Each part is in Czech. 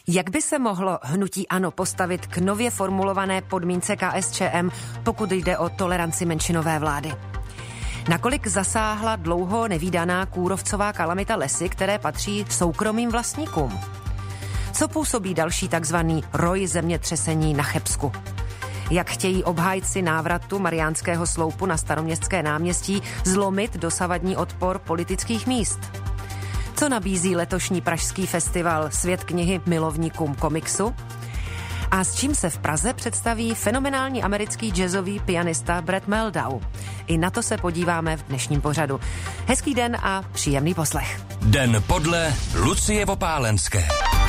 Jak by se mohlo hnutí ANO postavit k nově formulované podmínce KSČM, pokud jde o toleranci menšinové vlády? Nakolik zasáhla dlouho nevídaná kůrovcová kalamita lesy, které patří soukromým vlastníkům? Co působí další takzvaný roj zemětřesení na Chebsku? Jak chtějí obhájci návratu Mariánského sloupu na Staroměstské náměstí zlomit dosavadní odpor politických míst? Co nabízí letošní pražský festival Svět knihy milovníkům komiksu? A s čím se v Praze představí fenomenální americký jazzový pianista Brad Mehldau? I na to se podíváme v dnešním pořadu. Hezký den a příjemný poslech. Den podle Lucie Vopálenské.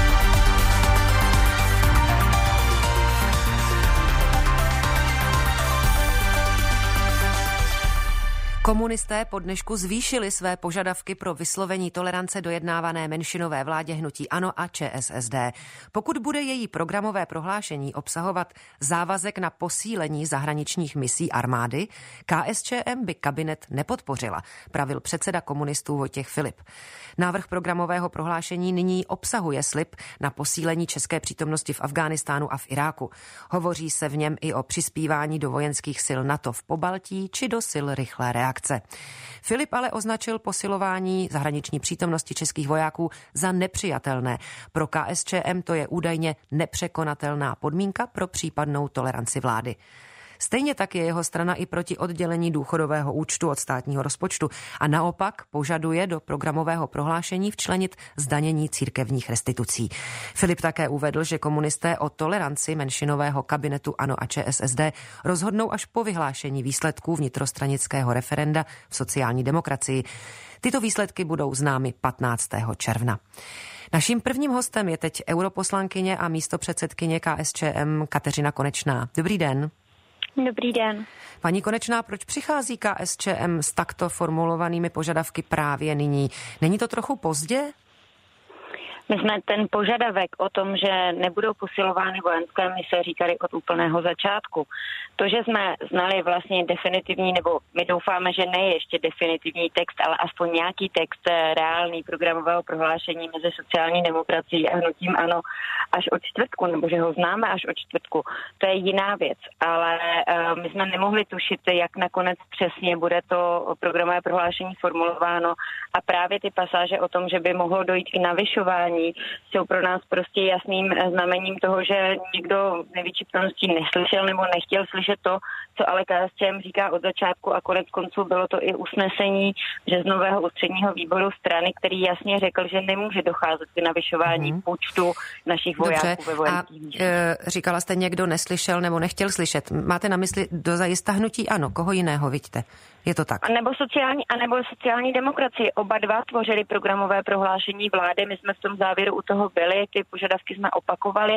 Komunisté po dnešku zvýšili své požadavky pro vyslovení tolerance dojednávané menšinové vládě hnutí ANO a ČSSD. Pokud bude její programové prohlášení obsahovat závazek na posílení zahraničních misí armády, KSČM by kabinet nepodpořila, pravil předseda komunistů Vojtěch Filip. Návrh programového prohlášení nyní obsahuje slib na posílení české přítomnosti v Afghánistánu a v Iráku. Hovoří se v něm i o přispívání do vojenských sil NATO v Pobaltí či do sil rychlé reakce. Filip ale označil posilování zahraniční přítomnosti českých vojáků za nepřijatelné. Pro KSČM to je údajně nepřekonatelná podmínka pro případnou toleranci vlády. Stejně tak je jeho strana i proti oddělení důchodového účtu od státního rozpočtu a naopak požaduje do programového prohlášení včlenit zdanění církevních restitucí. Filip také uvedl, že komunisté o toleranci menšinového kabinetu ANO a ČSSD rozhodnou až po vyhlášení výsledků vnitrostranického referenda v sociální demokracii. Tyto výsledky budou známy 15. června. Naším prvním hostem je teď europoslankyně a místopředsedkyně KSČM Kateřina Konečná. Dobrý den. Dobrý den. Paní Konečná, proč přichází KSČM s takto formulovanými požadavky právě nyní? Není to trochu pozdě? My jsme ten požadavek o tom, že nebudou posilovány vojenské mise, říkali od úplného začátku. To, že jsme znali vlastně definitivní, nebo my doufáme, že ne ještě definitivní text, ale aspoň nějaký text reálný programového prohlášení mezi sociální demokracií a hnutím ANO až od čtvrtku, nebo že ho známe až od čtvrtku, to je jiná věc. Ale my jsme nemohli tušit, jak nakonec přesně bude to programové prohlášení formulováno a právě ty pasáže o tom, že by mohlo dojít k navyšování, jsou pro nás prostě jasným znamením toho, že někdo z nevyčípností neslyšel nebo nechtěl slyšet to, co ale KSČM říká od začátku a konec konců bylo to i usnesení březnového ústředního výboru strany, který jasně řekl, že nemůže docházet k navyšování počtu našich vojáků ve vojenských místech. Říkala jste, někdo neslyšel nebo nechtěl slyšet. Máte na mysli dozajista hnutí ANO? Koho jiného vidíte? Je to tak? A nebo sociální demokracie. Oba dva tvořili programové prohlášení vlády. My jsme v tom závěru u toho byli, ty požadavky jsme opakovali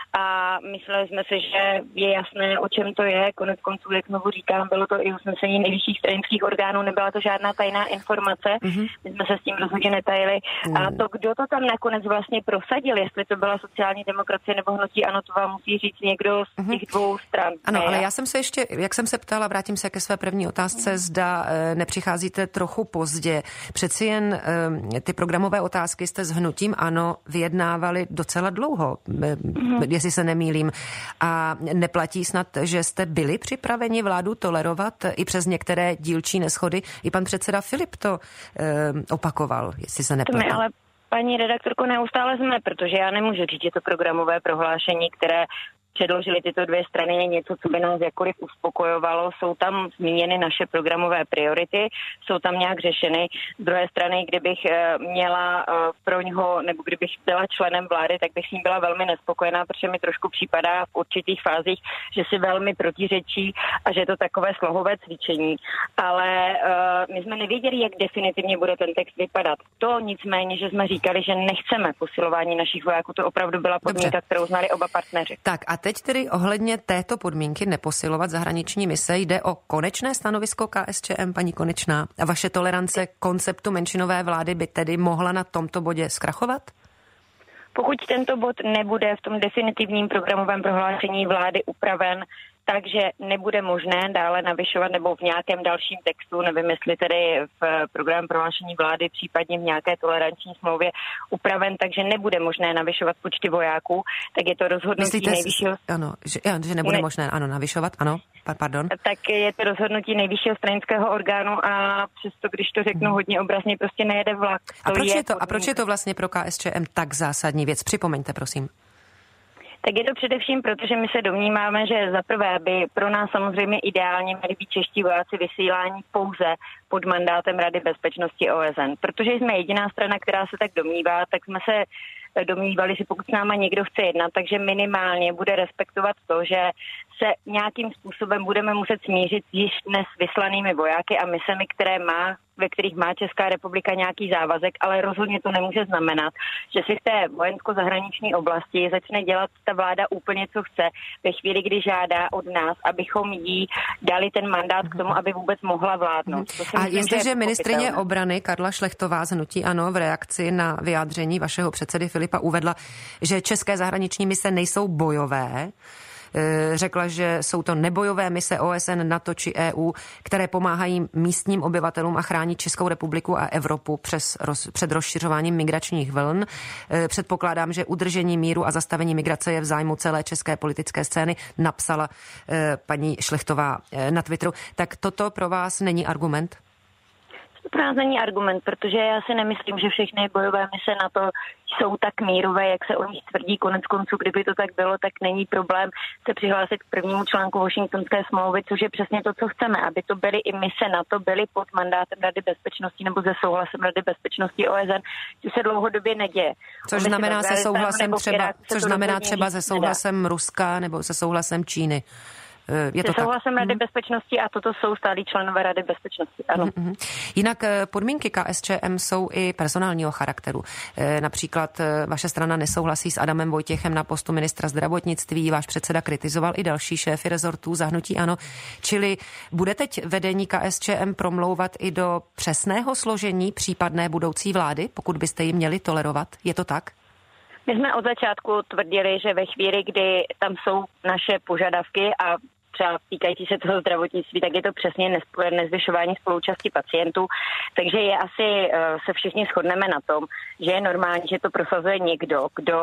a mysleli jsme si, že je jasné, o čem to je. Konec konců, jak znovu říkám, bylo to i usnesení nejvyšších stranických orgánů, nebyla to žádná tajná informace. My jsme se s tím rozhodně netajili. A to, kdo to tam nakonec vlastně prosadil, jestli to byla sociální demokracie nebo hnutí ANO, to vám musí říct někdo z těch dvou stran. Ano, ale já jsem se ještě, jak jsem se ptala, vrátím se ke své první otázce, zda nepřicházíte trochu pozdě. Přeci jen ty programové otázky jste s hnutím ANO vyjednávali docela dlouho, jestli se nemýlím. A neplatí snad, že jste byli připraveni vládu tolerovat i přes některé dílčí neshody? I pan předseda Filip to opakoval, jestli se neplatí. Ale paní redaktorko, neustále jsme, protože já nemůžu říct, že to programové prohlášení, které předložili tyto dvě strany, je něco, co by nás jakkoliv uspokojovalo. Jsou tam zmíněny naše programové priority, jsou tam nějak řešeny. Z druhé strany, kdybych měla pro něho, nebo kdybych byla členem vlády, tak bych s ním byla velmi nespokojená, protože mi trošku připadá v určitých fázích, že si velmi protiřečí a že je to takové slohové cvičení. Ale my jsme nevěděli, jak definitivně bude ten text vypadat. To nicméně, že jsme říkali, že nechceme posilování našich vojáků, to opravdu byla podmínka, kterou znali oba partneři. Tak a teď tedy ohledně této podmínky neposilovat zahraniční mise jde o konečné stanovisko KSČM, paní Konečná? A vaše tolerance konceptu menšinové vlády by tedy mohla na tomto bodě zkrachovat? Pokud tento bod nebude v tom definitivním programovém prohlášení vlády upraven, takže nebude možné dále navyšovat nebo v nějakém dalším textu, nevím, jestli tedy v programu prohlášení vlády, případně v nějaké toleranční smlouvě upraven, takže nebude možné navyšovat počty vojáků, tak je to rozhodnutí nejvyššího... Ano, že nebude možné navyšovat, ano, pardon. Tak je to rozhodnutí nejvyššího stranického orgánu a přesto, když to řeknu hodně obrazně, prostě nejede vlak. A proč je to vlastně pro KSČM tak zásadní věc? Připomeňte, prosím. Tak je to především proto, že my se domníváme, že za prvé by pro nás samozřejmě ideálně měli být čeští vojáci vysílání pouze pod mandátem Rady bezpečnosti OSN. Protože jsme jediná strana, která se tak domnívá, tak jsme se domnívali, že pokud s náma někdo chce jednat, takže minimálně bude respektovat to, že se nějakým způsobem budeme muset smířit již dnes vyslanými vojáky a misemi, ve kterých má Česká republika nějaký závazek, ale rozhodně to nemůže znamenat, že si v té vojensko-zahraniční oblasti začne dělat ta vláda úplně, co chce, ve chvíli, kdy žádá od nás, abychom jí dali ten mandát k tomu, aby vůbec mohla vládnout. A je zde, že ministryně obrany Karla Šlechtová z hnutí ANO v reakci na vyjádření vašeho předsedy Filipa uvedla, že české zahraniční mise nejsou bojové. Řekla, že jsou to nebojové mise OSN, NATO či EU, které pomáhají místním obyvatelům a chrání Českou republiku a Evropu před rozšiřováním migračních vln. Předpokládám, že udržení míru a zastavení migrace je v zájmu celé české politické scény, napsala paní Šlechtová na Twitteru. Tak toto pro vás není argument? To pro nás není argument, protože já si nemyslím, že všechny bojové mise NATO jsou tak mírové, jak se o nich tvrdí. Konec konců, kdyby to tak bylo, tak není problém se přihlásit k prvnímu článku Washingtonské smlouvy, což je přesně to, co chceme, aby to byly i mise NATO, byly pod mandátem Rady bezpečnosti nebo se souhlasem Rady bezpečnosti OSN, což se dlouhodobě neděje. Což znamená třeba se souhlasem Ruska nebo se souhlasem Číny. Se souhlasem Rady bezpečnosti a toto jsou stálí členové Rady bezpečnosti, ano. Jinak podmínky KSČM jsou i personálního charakteru. Například vaše strana nesouhlasí s Adamem Vojtěchem na postu ministra zdravotnictví, váš předseda kritizoval i další šéfy rezortů za hnutí ANO. Čili bude teď vedení KSČM promlouvat i do přesného složení případné budoucí vlády, pokud byste ji měli tolerovat? Je to tak? My jsme od začátku tvrdili, že ve chvíli, kdy tam jsou naše požadavky a třeba týkající se toho zdravotnictví, tak je to přesně nezvyšování spoluúčasti pacientů. Takže je asi, se všichni shodneme na tom, že je normální, že to prosazuje někdo, kdo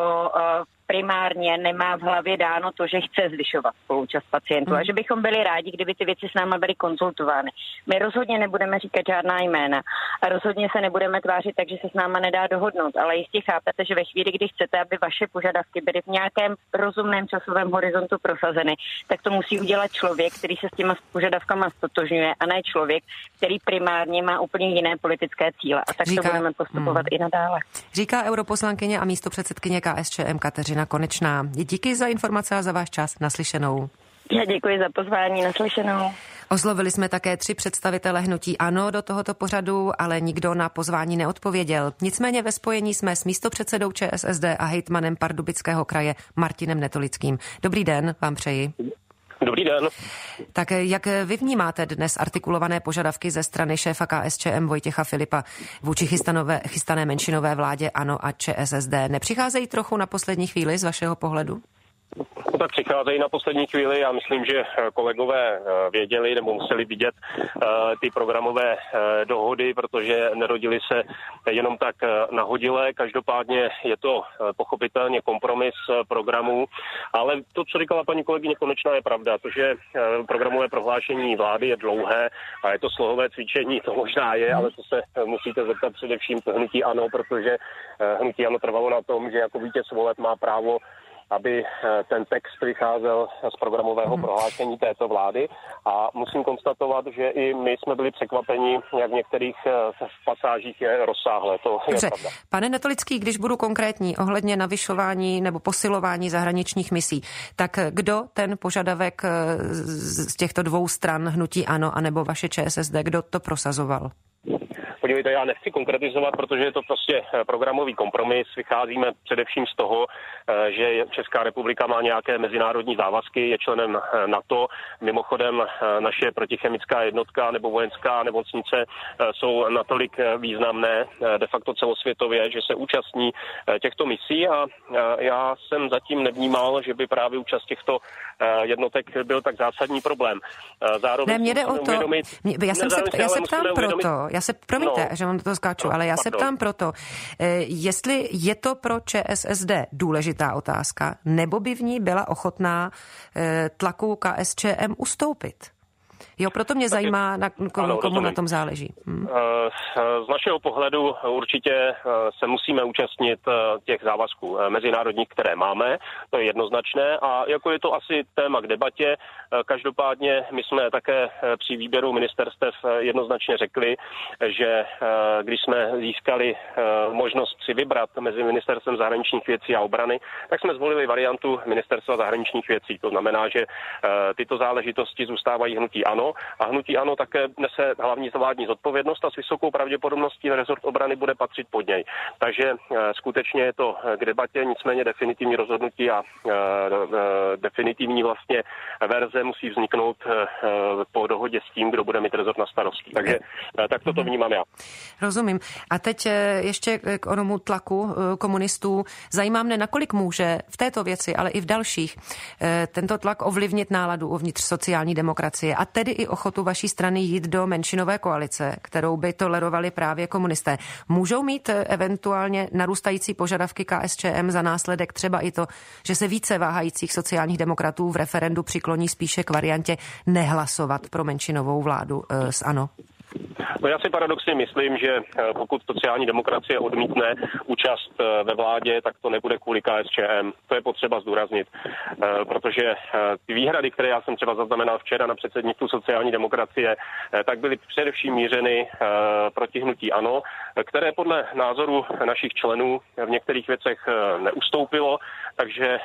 primárně nemá v hlavě dáno to, že chce zvyšovat spoluúčast pacientů a že bychom byli rádi, kdyby ty věci s náma byly konzultovány. My rozhodně nebudeme říkat žádná jména a rozhodně se nebudeme tvářit tak, že se s náma nedá dohodnout, ale jistě chápete, že ve chvíli, kdy chcete, aby vaše požadavky byly v nějakém rozumném časovém horizontu prosazeny, tak to musí udělat člověk, který se s těma požadavkama stotožňuje a ne člověk, který primárně má úplně jiné politické cíle. A tak to budeme postupovat i nadále. Říká europoslankyně a místopředsedkyně KSČM Kateřina Konečná. Díky za informace a za váš čas. Naslyšenou. Já děkuji za pozvání. Naslyšenou. Oslovili jsme také 3 představitele hnutí ANO do tohoto pořadu, ale nikdo na pozvání neodpověděl. Nicméně ve spojení jsme s místopředsedou ČSSD a hejtmanem Pardubického kraje Martinem Netolickým. Dobrý den, vám přeji. Dobrý den. Tak jak vy vnímáte dnes artikulované požadavky ze strany šéfa KSČM Vojtěcha Filipa vůči chystané menšinové vládě ANO a ČSSD? Nepřicházejí trochu na poslední chvíli z vašeho pohledu? No tak přicházejí na poslední chvíli. Já myslím, že kolegové věděli nebo museli vidět ty programové dohody, protože nerodily se jenom tak nahodile. Každopádně je to pochopitelně kompromis programů, ale to, co říkala paní kolegyně Konečná, je pravda. To, že programové prohlášení vlády je dlouhé a je to slohové cvičení, to možná je, ale to se musíte zeptat především hnutí ANO, protože hnutí ANO trvalo na tom, že jako vítěz voleb má právo, aby ten text vycházel z programového prohlášení této vlády a musím konstatovat, že i my jsme byli překvapeni, jak v některých pasážích je rozsáhlé. To je pravda. Pane Netolický, když budu konkrétní ohledně navyšování nebo posilování zahraničních misí, tak kdo ten požadavek z těchto 2 stran hnutí ANO anebo vaše ČSSD, kdo to prosazoval? Podívejte, já nechci konkretizovat, protože je to prostě programový kompromis. Vycházíme především z toho, že Česká republika má nějaké mezinárodní závazky, je členem NATO. Mimochodem naše protichemická jednotka nebo vojenská nemocnice jsou natolik významné de facto celosvětově, že se účastní těchto misí a já jsem zatím nevnímal, že by právě účast těchto jednotek byl tak zásadní problém. Zároveň ne, mě jde o to, já se ptám proto, že vám to skáču, ale já se ptám proto, jestli je to pro ČSSD důležitá otázka, nebo by v ní byla ochotná tlaku KSČM ustoupit. Jo, proto mě zajímá, komu na tom záleží. Z našeho pohledu určitě se musíme účastnit těch závazků mezinárodních, které máme, to je jednoznačné a jako je to asi téma k debatě, každopádně my jsme také při výběru ministerstev jednoznačně řekli, že když jsme získali možnost si vybrat mezi ministerstvem zahraničních věcí a obrany, tak jsme zvolili variantu ministerstva zahraničních věcí. To znamená, že tyto záležitosti zůstávají hnutí ANO a hnutí ANO také nese hlavní vládní zodpovědnost a s vysokou pravděpodobností rezort obrany bude patřit pod něj. Takže skutečně je to k debatě, nicméně definitivní rozhodnutí a definitivní vlastně verze musí vzniknout po dohodě s tím, kdo bude mít rezort na starosti. Takže tak to vnímám já. Rozumím. A teď ještě k onomu tlaku komunistů. Zajímá mne, nakolik může v této věci, ale i v dalších tento tlak ovlivnit náladu uvnitř sociální demokracie a tedy i ochotu vaší strany jít do menšinové koalice, kterou by tolerovali právě komunisté. Můžou mít eventuálně narůstající požadavky KSČM za následek třeba i to, že se více váhajících sociálních demokratů v referendu přikloní spíše k variantě nehlasovat pro menšinovou vládu s ANO? No já si paradoxně myslím, že pokud sociální demokracie odmítne účast ve vládě, tak to nebude kvůli KSČM. To je potřeba zdůraznit, protože ty výhrady, které já jsem třeba zaznamenal včera na předsednictvu sociální demokracie, tak byly především mířeny proti hnutí ANO, které podle názoru našich členů v některých věcech neustoupilo, takže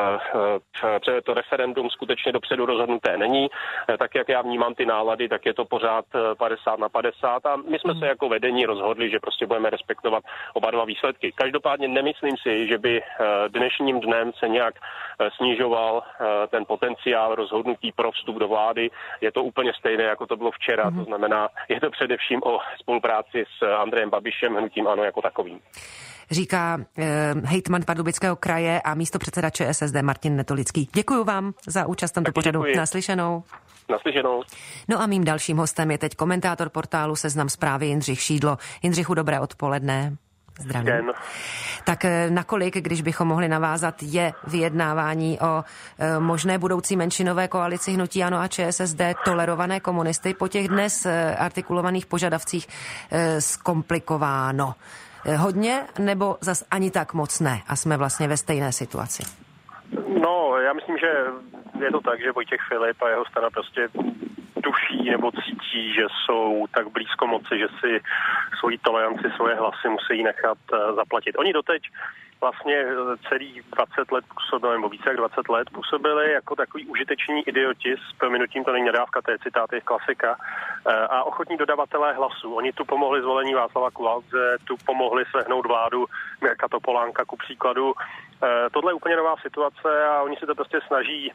to referendum skutečně dopředu rozhodnuté není. Tak jak já vnímám ty nálady, tak je to pořád 50-50 a my jsme se jako vedení rozhodli, že prostě budeme respektovat oba dva výsledky. Každopádně nemyslím si, že by dnešním dnem se nějak snižoval ten potenciál rozhodnutí pro vstup do vlády. Je to úplně stejné, jako to bylo včera. To znamená, je to především o spolupráci s Andrejem Babišem, hnutím ANO jako takovým. Říká hejtman Pardubického kraje a místopředseda ČSSD Martin Netolický. Děkuji vám za účast v tomto pořadu. Naslyšenou. Naslyšenou. No a mým dalším hostem je teď komentátor portálu Seznam Zprávy Jindřich Šídlo. Jindřichu, dobré odpoledne. Zdravím. Tak nakolik, když bychom mohli navázat, je vyjednávání o možné budoucí menšinové koalici hnutí ANO a ČSSD tolerované komunisty po těch dnes artikulovaných požadavcích zkomplikováno? Hodně nebo zas ani tak moc ne a jsme vlastně ve stejné situaci? No, já myslím, že je to tak, že Vojtěch Filip a jeho strana prostě tuší nebo cítí, že jsou tak blízko moci, že si svoji toleranci, svoje hlasy musí nechat zaplatit. Oni doteď vlastně celých 20 let působili, nebo více jak 20 let působili jako takový užiteční idioti, s prominutím, to není nadávka, to je citát, je klasika, a ochotní dodavatelé hlasů. Oni tu pomohli zvolení Václava Kuladze, tu pomohli svehnout vládu Mirka Topolánka, ku příkladu. Tohle je úplně nová situace a oni si to prostě snaží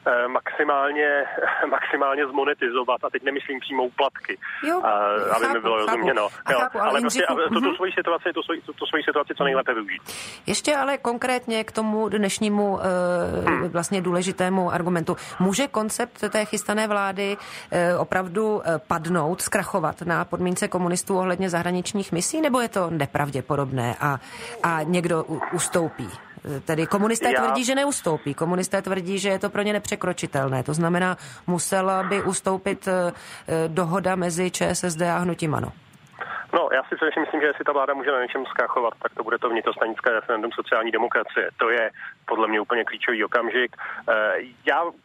maximálně zmonetizovat, a teď nemyslím přímo úplatky, aby mi bylo rozuměno. Ale prostě tu svoji situaci co nejlépe využít. Ještě ale konkrétně k tomu dnešnímu vlastně důležitému argumentu. Může koncept té chystané vlády opravdu padnout, zkrachovat na podmínce komunistů ohledně zahraničních misí, nebo je to nepravděpodobné a někdo ustoupí? Tedy komunisté tvrdí, že neustoupí. Komunisté tvrdí, že je to pro ně nepřekročitelné. To znamená, musela by ustoupit dohoda mezi ČSSD a hnutím ANO. No, já si především myslím, že jestli ta vláda může na něčem zkrachovat, tak to bude to vnitrostanické referendum sociální demokracie. To je podle mě úplně klíčový okamžik. Já úplně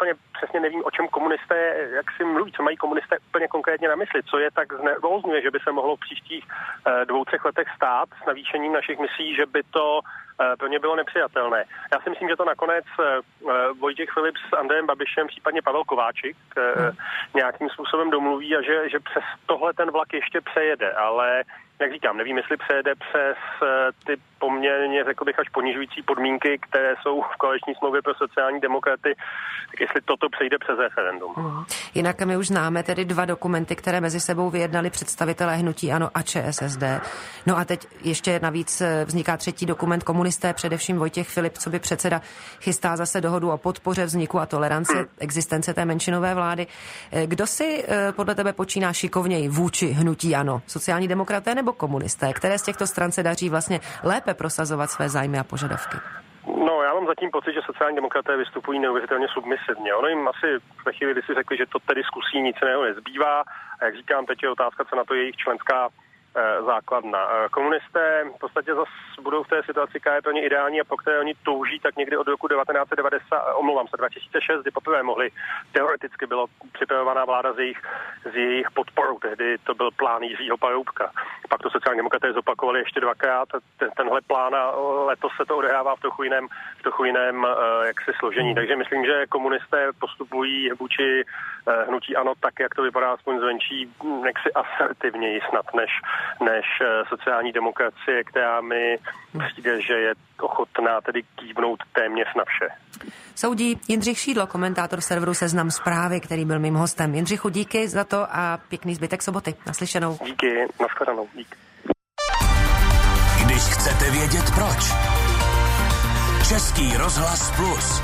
přesně nevím, o čem komunisté, jak si mluví, co mají komunisté úplně konkrétně na mysli, co je tak znervózňuje, že by se mohlo v příštích 2-3 letech stát s navýšením našich misí, že by to pro ně bylo nepřijatelné. Já si myslím, že to nakonec Vojtěch Filip s Andrejem Babišem, případně Pavel Kováčik nějakým způsobem domluví a že přes tohle ten vlak ještě přejede, ale jak říkám, nevím, jestli přejede přes ty poměrně, řekl bych, až ponižující podmínky, které jsou v koaliční smlouvě pro sociální demokraty, tak jestli toto přejde přes referendum. Jinak my už známe tedy 2 dokumenty, které mezi sebou vyjednali představitelé hnutí ANO a ČSSD. No a teď ještě navíc vzniká 3. dokument. Komunisté, především Vojtěch Filip, co by předseda, chystá zase dohodu o podpoře vzniku a tolerance existence té menšinové vlády. Kdo si podle tebe počíná šikovněji vůči hnutí ANO? Sociální demokraté nebo komunisté? Které z těchto stran se daří vlastně lépe prosazovat své zájmy a požadavky? No, já mám zatím pocit, že sociální demokraté vystupují neuvěřitelně submisivně. Ono jim asi ve chvíli, kdy si řekli, že to tedy zkusí, nic jiného nezbývá. A jak říkám, teď je otázka, co na to jejich členská základna. Komunisté v podstatě zase budou v té situaci, která je pro ně ideální a po které oni touží, tak někdy od roku 2006, kdy poprvé mohli, teoreticky byla připravovaná vláda s jejich podporou. Tehdy to byl plán Jiřího Paroubka. Pak to sociální demokraté zopakovali ještě 2krát. Tenhle plán a letos se to odehrává v trochu jiném jaksi složení. Takže myslím, že komunisté postupují vůči hnutí ANO tak, jak to vypadá aspoň zvenčí, jaksi asertivněji snad než sociální demokracie, která mi přijde, že je ochotná tedy kývnout téměř na vše. Soudí Jindřich Šídlo, komentátor serveru Seznam Zprávy, který byl mým hostem. Jindřichu, díky za to a pěkný zbytek soboty. Naslyšenou. Díky, nashledanou. Díky. Když chcete vědět proč. Český rozhlas Plus.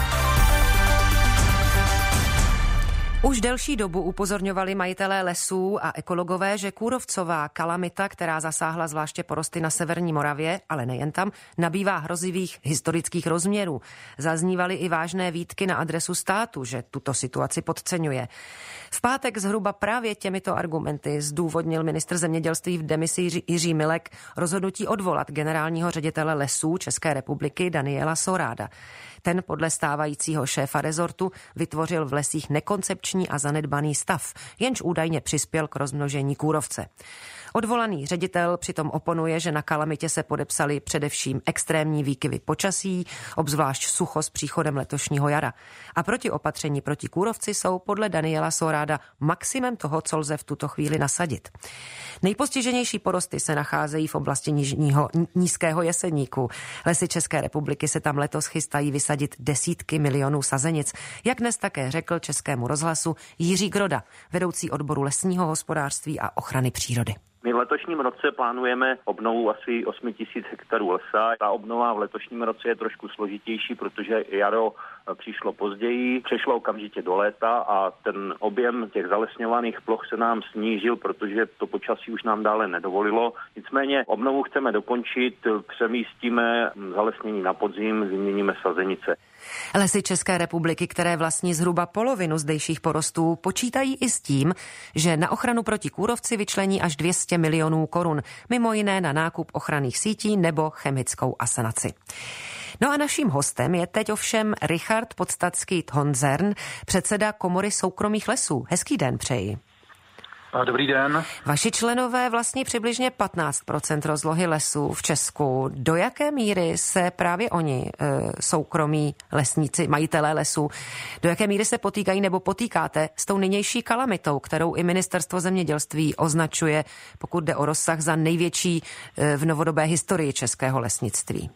Už delší dobu upozorňovali majitelé lesů a ekologové, že kůrovcová kalamita, která zasáhla zvláště porosty na severní Moravě, ale nejen tam, nabývá hrozivých historických rozměrů. Zaznívaly i vážné výtky na adresu státu, že tuto situaci podceňuje. V pátek zhruba právě těmito argumenty zdůvodnil ministr zemědělství v demisi Jiří Milek rozhodnutí odvolat generálního ředitele lesů České republiky Daniela Szóráda. Ten podle stávajícího šéfa rezortu vytvořil v lesích nekoncepční a zanedbaný stav, jenž údajně přispěl k rozmnožení kůrovce. Odvolaný ředitel přitom oponuje, že na kalamitě se podepsali především extrémní výkyvy počasí, obzvlášť sucho s příchodem letošního jara. A protiopatření proti kůrovci jsou podle Daniela Szóráda maximem toho, co lze v tuto chvíli nasadit. Nejpostiženější porosty se nacházejí v oblasti nízkého jeseníku. Lesy České republiky se tam letos chystají vysadit desítky milionů sazenic, jak dnes také řekl Českému rozhlasu Jiří Groda, vedoucí odboru lesního hospodářství a ochrany přírody. My v letošním roce plánujeme obnovu asi 8 000 hektarů lesa. Ta obnova v letošním roce je trošku složitější, protože jaro přišlo později, přešlo okamžitě do léta a ten objem těch zalesňovaných ploch se nám snížil, protože to počasí už nám dále nedovolilo. Nicméně obnovu chceme dokončit, přemístíme zalesnění na podzim, vyměníme sazenice. Lesy České republiky, které vlastní zhruba polovinu zdejších porostů, počítají i s tím, že na ochranu proti kůrovci vyčlení až 200 milionů korun, mimo jiné na nákup ochranných sítí nebo chemickou asanaci. No a naším hostem je teď ovšem Richard Podstatský-Honzern, předseda Komory soukromých lesů. Hezký den přeji. Dobrý den. Vaši členové vlastní přibližně 15% rozlohy lesů v Česku. Do jaké míry se právě oni, soukromí lesníci, majitelé lesů, do jaké míry se potýkají nebo potýkáte s tou nynější kalamitou, kterou i ministerstvo zemědělství označuje, pokud jde o rozsah, za největší v novodobé historii českého lesnictví?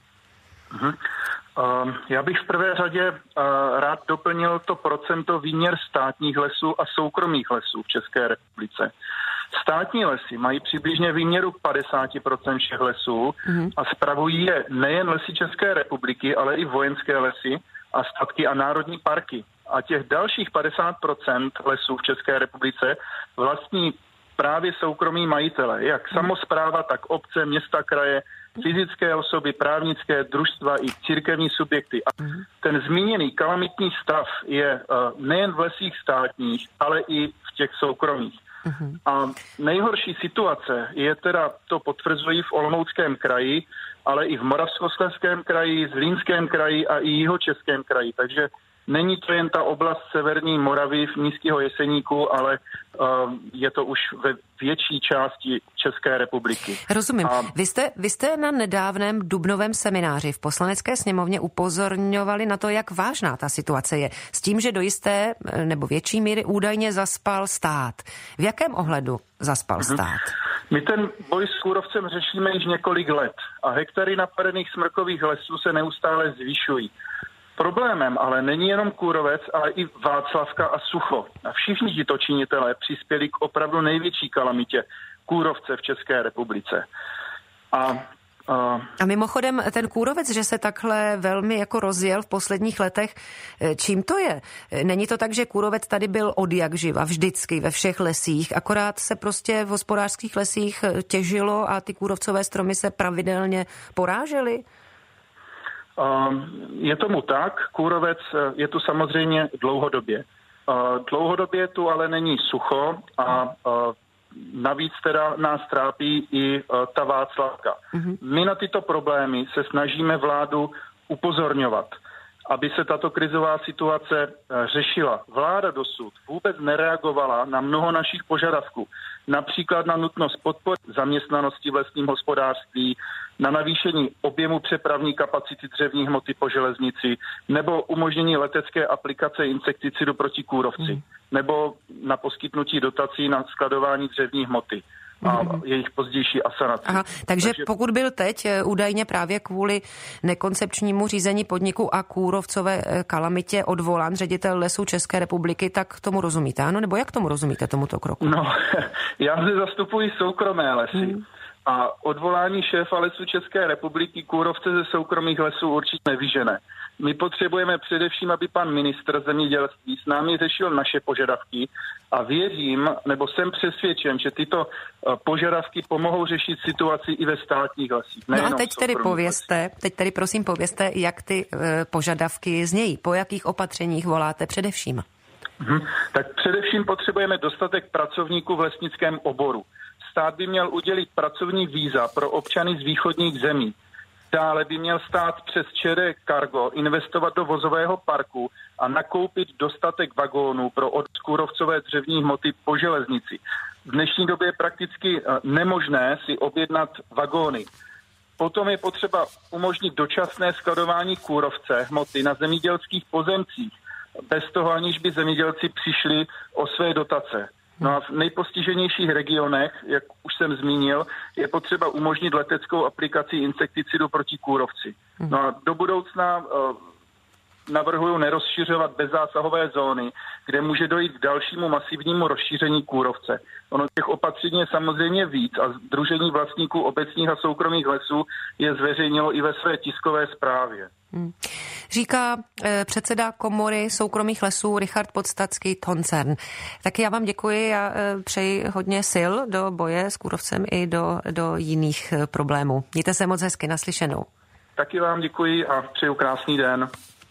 Já bych v prvé řadě rád doplnil to procento výměr státních lesů a soukromých lesů v České republice. Státní lesy mají přibližně výměru 50% všech lesů a spravují je nejen Lesy České republiky, ale i vojenské lesy a statky a národní parky. A těch dalších 50% lesů v České republice vlastní právě soukromí majitele, jak samospráva, tak obce, města, kraje, fyzické osoby, právnické družstva i církevní subjekty. A ten zmíněný kalamitní stav je nejen v lesích státních, ale i v těch soukromých. A nejhorší situace je teda, to potvrzují v Olomouckém kraji, ale i v Moravskoslezském kraji, Zlínském kraji a i Jihočeském kraji. Takže Není to jen ta oblast severní Moravy v Nízkého Jeseníku, ale je to už ve větší části České republiky. Rozumím. Vy jste na nedávném dubnovém semináři v Poslanecké sněmovně upozorňovali na to, jak vážná ta situace je. S tím, že do jisté nebo větší míry údajně zaspal stát. V jakém ohledu zaspal stát? My ten boj s kůrovcem řešíme již několik let a hektary napadených smrkových lesů se neustále zvyšují. Problémem ale není jenom kůrovec, ale i Václavka a sucho. A všichni tito činitelé přispěli k opravdu největší kalamitě kůrovce v České republice. A mimochodem ten kůrovec, že se takhle velmi jako rozjel v posledních letech, čím to je? Není to tak, že kůrovec tady byl odjakživa vždycky ve všech lesích, akorát se prostě v hospodářských lesích těžilo a ty kůrovcové stromy se pravidelně porážely? Je tomu tak, kůrovec je tu samozřejmě dlouhodobě. Dlouhodobě tu ale není sucho a navíc teda nás trápí i ta Václavka. My na tyto problémy se snažíme vládu upozorňovat, aby se tato krizová situace řešila. Vláda dosud vůbec nereagovala na mnoho našich požadavků. Například na nutnost podpory zaměstnanosti v lesním hospodářství, na navýšení objemu přepravní kapacity dřevní hmoty po železnici, nebo umožnění letecké aplikace insekticidu proti kůrovci, nebo na poskytnutí dotací na skladování dřevní hmoty a jejich pozdější asanaci. Takže pokud byl teď údajně právě kvůli nekoncepčnímu řízení podniku a kůrovcové kalamitě odvolán ředitel Lesů České republiky, tak tomu rozumíte, ano? Nebo jak tomu rozumíte, tomuto kroku? No, já zde zastupuji soukromé lesy. A odvolání šéfa Lesů České republiky kůrovce ze soukromých lesů určitě nevyžene. My potřebujeme především, aby pan ministr zemědělství s námi řešil naše požadavky a věřím, nebo jsem přesvědčen, že tyto požadavky pomohou řešit situaci i ve státních lesích. No a teď tedy prosím povězte, jak ty požadavky znějí, po jakých opatřeních voláte především? Tak především potřebujeme dostatek pracovníků v lesnickém oboru. Stát by měl udělit pracovní víza pro občany z východních zemí. Dále by měl stát přes ČD Cargo investovat do vozového parku a nakoupit dostatek vagónů pro kůrovcové dřevní hmoty po železnici. V dnešní době je prakticky nemožné si objednat vagóny. Potom je potřeba umožnit dočasné skladování kůrovce hmoty na zemědělských pozemcích, bez toho, aniž by zemědělci přišli o své dotace. No a v nejpostiženějších regionech, jak už jsem zmínil, je potřeba umožnit leteckou aplikaci insekticidu proti kůrovci. No a do budoucna navrhuju nerozšiřovat bezzásahové zóny, kde může dojít k dalšímu masivnímu rozšíření kůrovce. Ono těch opatření je samozřejmě víc a Sdružení vlastníků obecních a soukromých lesů je zveřejnilo i ve své tiskové zprávě. Říká předseda Komory soukromých lesů Richard Podstatský Toncern. Tak já vám děkuji a přeji hodně sil do boje s kůrovcem i do jiných problémů. Mějte se moc hezky, naslyšenou. Taky vám děkuji a přeju krásný den.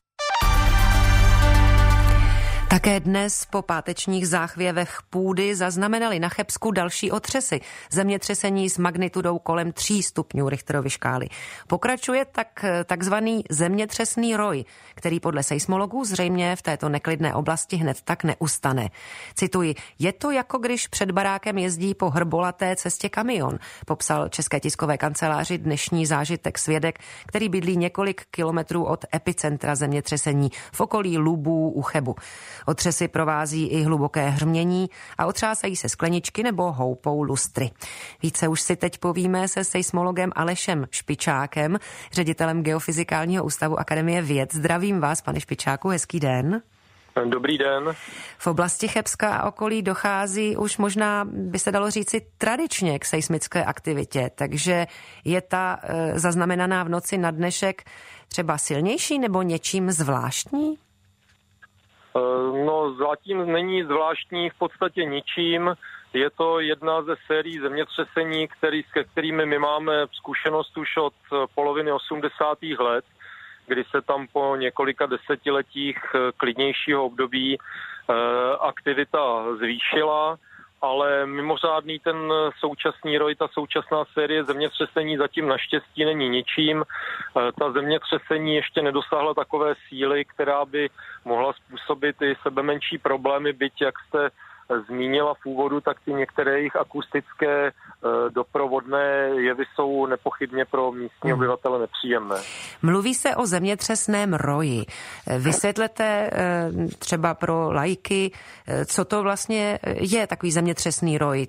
Také dnes po pátečních záchvěvech půdy zaznamenali na Chebsku další otřesy. Zemětřesení s magnitudou kolem 3 stupňů Richterovy škály. Pokračuje takzvaný zemětřesný roj, který podle seismologů zřejmě v této neklidné oblasti hned tak neustane. Cituji, je to jako když před barákem jezdí po hrbolaté cestě kamion, popsal České tiskové kanceláři dnešní zážitek svědek, který bydlí několik kilometrů od epicentra zemětřesení v okolí Lubů u Chebu. Otřesy provází i hluboké hrmění a otřásají se skleničky nebo houpou lustry. Více už si teď povíme se seismologem Alešem Špičákem, ředitelem Geofyzikálního ústavu Akademie věd. Zdravím vás, pane Špičáku, hezký den. Dobrý den. V oblasti Chebska a okolí dochází už možná, by se dalo říci, tradičně k seismické aktivitě, takže je ta zaznamenaná v noci na dnešek třeba silnější nebo něčím zvláštní? No, zatím není zvláštní v podstatě ničím. Je to jedna ze sérií zemětřesení, se kterými my máme zkušenost už od poloviny 80. let, kdy se tam po několika desetiletích klidnějšího období aktivita zvýšila ale mimořádný ten současný roj, ta současná série zemětřesení zatím naštěstí není ničím. Ta zemětřesení ještě nedosáhla takové síly, která by mohla způsobit i sebemenší problémy, byť jak jste zmínila v úvodu, tak ty některé jejich akustické doprovodné jevy jsou nepochybně pro místní obyvatele nepříjemné. Mluví se o zemětřesném roji. Vysvětlete třeba pro laiky, co to vlastně je takový zemětřesný roj?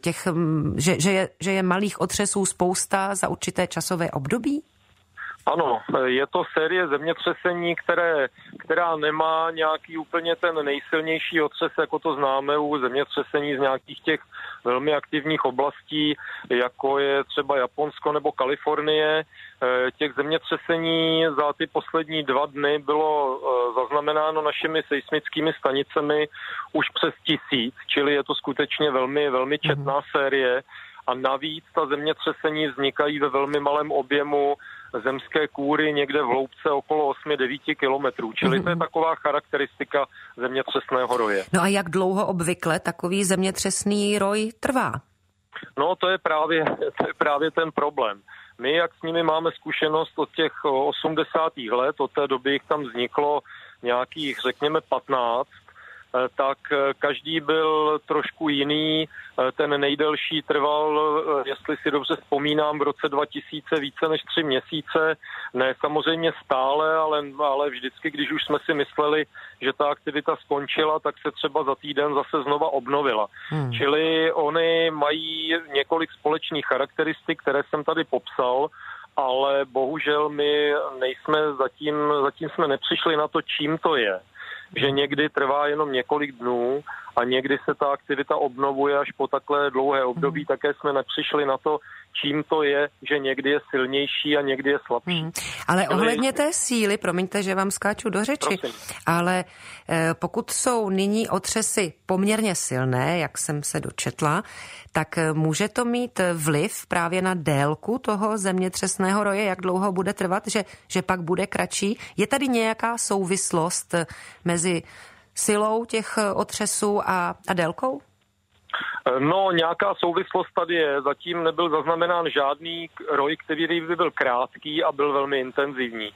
Že je malých otřesů spousta za určité časové období? Ano, je to série zemětřesení, která nemá nějaký úplně ten nejsilnější otřes, jako to známe u zemětřesení z nějakých těch velmi aktivních oblastí, jako je třeba Japonsko nebo Kalifornie. Těch zemětřesení za ty poslední 2 dny bylo zaznamenáno našimi seismickými stanicemi už přes 1000, čili je to skutečně velmi, velmi četná série. A navíc ta zemětřesení vznikají ve velmi malém objemu zemské kůry někde v hloubce okolo 8-9 kilometrů. Čili to je taková charakteristika zemětřesného roje. No a jak dlouho obvykle takový zemětřesný roj trvá? No to je právě ten problém. My, jak s nimi máme zkušenost od těch 80. let, od té doby jich tam vzniklo nějakých, řekněme, 15, tak každý byl trošku jiný. Ten nejdelší trval, jestli si dobře vzpomínám, v roce 2000 více než 3 měsíce. Ne samozřejmě stále, ale vždycky, když už jsme si mysleli, že ta aktivita skončila, tak se třeba za týden zase znova obnovila. Čili oni mají několik společných charakteristik, které jsem tady popsal, ale bohužel my nejsme zatím jsme nepřišli na to, čím to je. Že někdy trvá jenom několik dnů a někdy se ta aktivita obnovuje až po takové dlouhé období. Také jsme nepřišli na to, čím to je, že někdy je silnější a někdy je slabší. Ale ohledně té síly, promiňte, že vám skáču do řeči, ale pokud jsou nyní otřesy poměrně silné, jak jsem se dočetla, tak může to mít vliv právě na délku toho zemětřesného roje, jak dlouho bude trvat, že pak bude kratší. Je tady nějaká souvislost mezi silou těch otřesů a délkou? No, nějaká souvislost tady je. Zatím nebyl zaznamenán žádný roj, který by byl krátký a byl velmi intenzivní.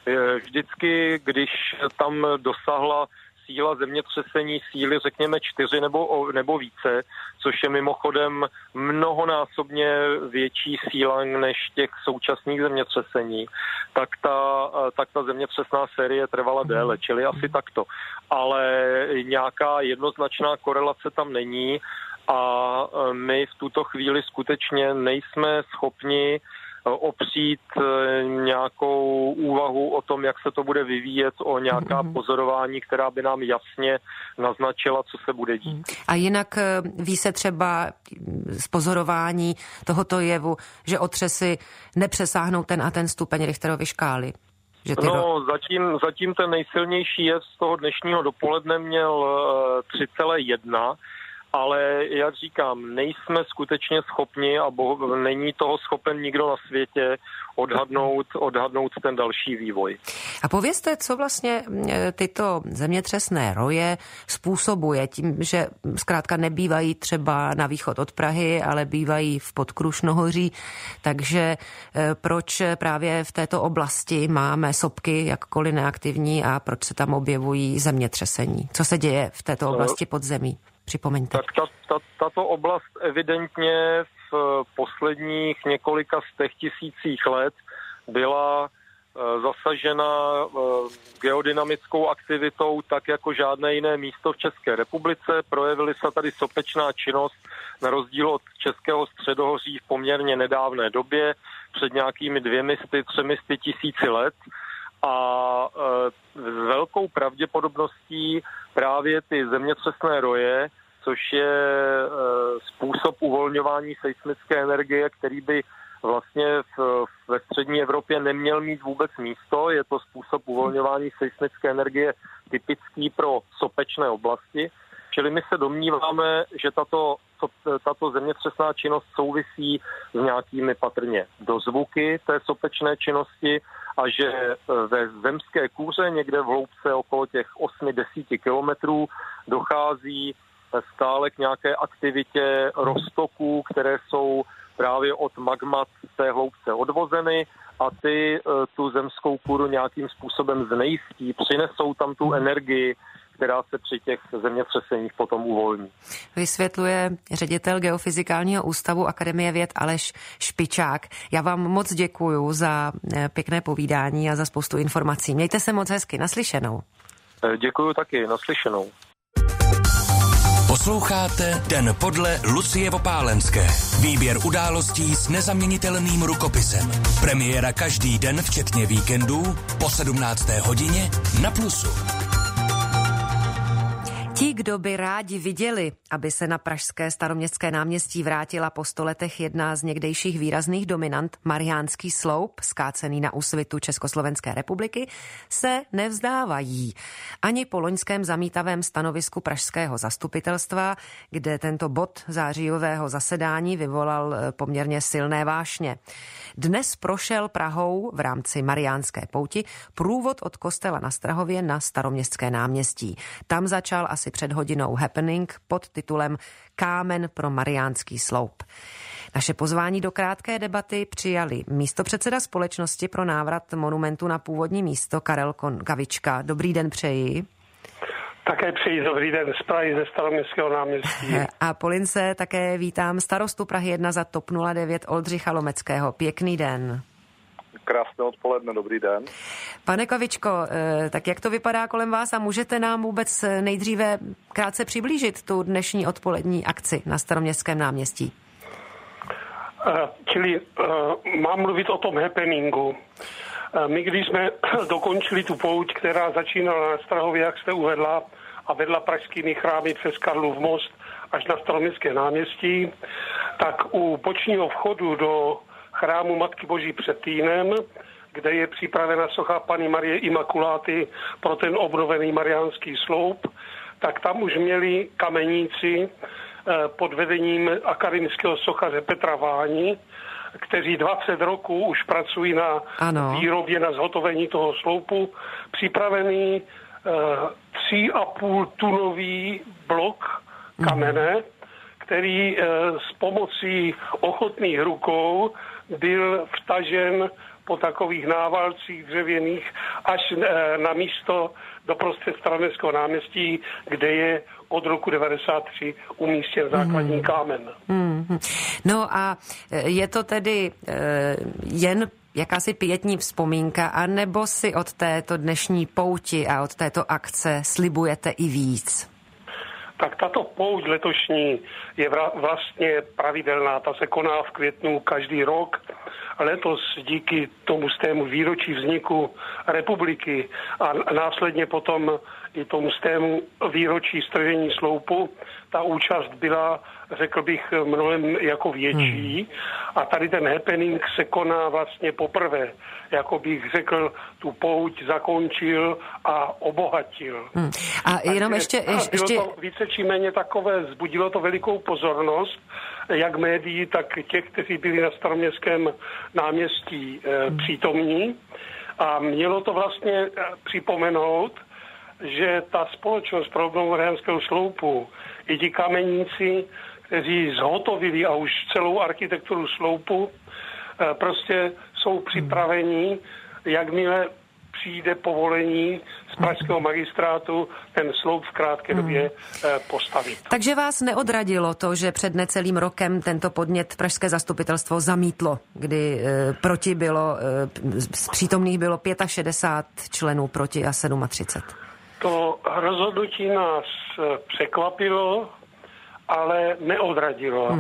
Vždycky, když tam dosáhla síla zemětřesení síly, řekněme 4 nebo více, což je mimochodem mnohonásobně větší síla než těch současných zemětřesení, tak ta zemětřesná série trvala déle, čili asi takto. Ale nějaká jednoznačná korelace tam není a my v tuto chvíli skutečně nejsme schopni opřít nějakou úvahu o tom, jak se to bude vyvíjet, o nějaká pozorování, která by nám jasně naznačila, co se bude dít. A jinak ví se třeba z pozorování tohoto jevu, že otřesy nepřesáhnou ten a ten stupeň Richterovy škály? Zatím ten nejsilnější jev z toho dnešního dopoledne měl 3,1, ale jak říkám, nejsme skutečně schopni a není toho schopen nikdo na světě odhadnout ten další vývoj. A povězte, co vlastně tyto zemětřesné roje způsobuje tím, že zkrátka nebývají třeba na východ od Prahy, ale bývají v Podkrušnohoří, takže proč právě v této oblasti máme sopky jakkoliv neaktivní a proč se tam objevují zemětřesení? Co se děje v této oblasti podzemí? Připomeňte. Tak tato oblast evidentně v posledních několika tisících let byla zasažena geodynamickou aktivitou tak jako žádné jiné místo v České republice. Projevily se tady sopečná činnost na rozdíl od Českého středohoří v poměrně nedávné době, před nějakými 200-300 tisíci let. A s velkou pravděpodobností právě ty zemětřesné roje, což je způsob uvolňování seismické energie, který by vlastně ve střední Evropě neměl mít vůbec místo. Je to způsob uvolňování seismické energie typický pro sopečné oblasti. Čili my se domníváme, že tato zemětřesná činnost souvisí s nějakými patrně dozvuky té sopečné činnosti a že ve zemské kůře někde v hloubce okolo těch 8-10 kilometrů dochází stále k nějaké aktivitě roztoků, které jsou právě od magmat z té hloubce odvozeny a ty tu zemskou kůru nějakým způsobem znejistí, přinesou tam tu energii, která se při těch zemětřeseních potom uvolní. Vysvětluje ředitel Geofyzikálního ústavu Akademie věd Aleš Špičák. Já vám moc děkuju za pěkné povídání a za spoustu informací. Mějte se moc hezky, naslyšenou. Děkuju taky, naslyšenou. Posloucháte Den podle Lucie Vopálenské. Výběr událostí s nezaměnitelným rukopisem. Premiéra každý den, včetně víkendů, po 17. hodině na Plusu. Ti, kdo by rádi viděli, aby se na pražské Staroměstské náměstí vrátila po 100 letech jedna z někdejších výrazných dominant, Mariánský sloup, skácený na úsvitu Československé republiky, se nevzdávají. Ani po loňském zamítavém stanovisku pražského zastupitelstva, kde tento bod zářijového zasedání vyvolal poměrně silné vášně. Dnes prošel Prahou v rámci Mariánské pouti průvod od kostela na Strahově na Staroměstské náměstí. Tam začal asi před hodinou happening pod titulem Kámen pro Mariánský sloup. Naše pozvání do krátké debaty přijali místopředseda Společnosti pro návrat monumentu na původní místo Karel Kavička. Dobrý den přeji. Také přeji dobrý den z Prahy ze Staroměstského náměstí. A po lince také vítám starostu Prahy 1 za TOP 09 Oldřicha Lomeckého. Pěkný den. Krásné odpoledne, dobrý den. Pane Kavičko, tak jak to vypadá kolem vás a můžete nám vůbec nejdříve krátce přiblížit tu dnešní odpolední akci na Staroměstském náměstí? Čili mám mluvit o tom happeningu. My, když jsme dokončili tu pouť, která začínala na Strahově, jak jste uvedla, a vedla pražskými chrámy přes Karlův most až na Staroměstské náměstí, tak u bočního vchodu do chrámu Matky Boží před Týnem, kde je připravena socha Panny Marie Imakuláty pro ten obnovený Mariánský sloup, tak tam už měli kameníci pod vedením akademického sochaře Petra Váni, kteří 20 roků už pracují na výrobě, na zhotovení toho sloupu, připravený 3,5 tunový blok kamene, který s pomocí ochotných rukou byl vtažen po takových návalcích dřevěných až na místo doprostřed Staroměstského náměstí, kde je od roku 1993 umístěn základní kámen. No a je to tedy jen jakási pietní vzpomínka, anebo si od této dnešní pouti a od této akce slibujete i víc? Tak tato pouť letošní je vlastně pravidelná, ta se koná v květnu každý rok. Letos díky tomu stému výročí vzniku republiky a následně potom i tomu stému výročí stržení sloupu, ta účast byla, řekl bych, mnohem jako větší. A tady ten happening se koná vlastně poprvé. Jako bych řekl, tu pouť zakončil a obohatil. A jenom ještě... Bylo to více či méně takové, vzbudilo to velikou pozornost, jak médií, tak těch, kteří byli na Staroměstském náměstí přítomní. A mělo to vlastně připomenout, že ta společnost pro obnovu Mariánského sloupu i ti kameníci, kteří zhotovili a už celou architekturu sloupu, prostě jsou připraveni, jakmile přijde povolení z pražského magistrátu ten sloup v krátké době postavit. Takže vás neodradilo to, že před necelým rokem tento podnět pražské zastupitelstvo zamítlo, kdy proti bylo, z přítomných bylo 65 členů proti a 37? To rozhodnutí nás překvapilo, ale neodradilo.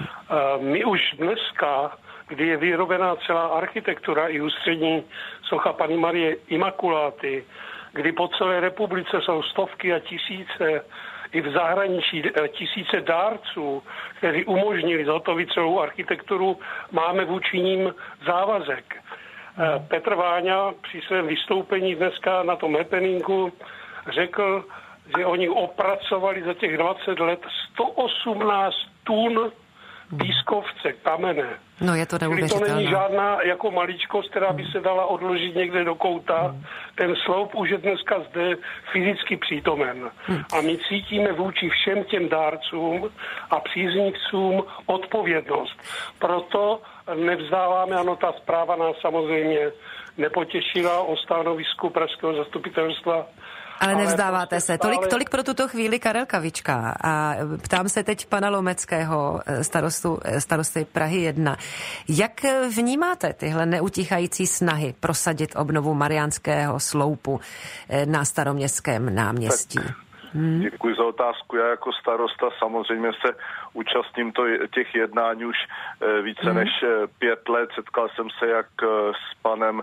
My už dneska, kdy je vyrobená celá architektura i ústřední socha Panny Marie Imakuláty, kdy po celé republice jsou stovky a tisíce, i v zahraničí tisíce dárců, kteří umožnili zhotovit celou architekturu, máme vůči nim závazek. Petr Váňa při svém vystoupení dneska na tom happeningu řekl, že oni opracovali za těch 20 let 118 tun pískovce, kamene. No je to neuvěřitelné. To není žádná jako maličkost, která by se dala odložit někde do kouta. Ten sloup už je dneska zde fyzicky přítomen. A my cítíme vůči všem těm dárcům a příznivcům odpovědnost. Proto nevzdáváme, ano, ta zpráva nás samozřejmě nepotěšila o stanovisku pražského zastupitelstva. Ale nevzdáváte se. Tolik pro tuto chvíli Karel Kavička. A ptám se teď pana Lomeckého, starosty Prahy 1. Jak vnímáte tyhle neutichající snahy prosadit obnovu Mariánského sloupu na Staroměstském náměstí? Děkuji za otázku. Já jako starosta samozřejmě se účastním těch jednání už více než 5 let. Setkal jsem se jak s panem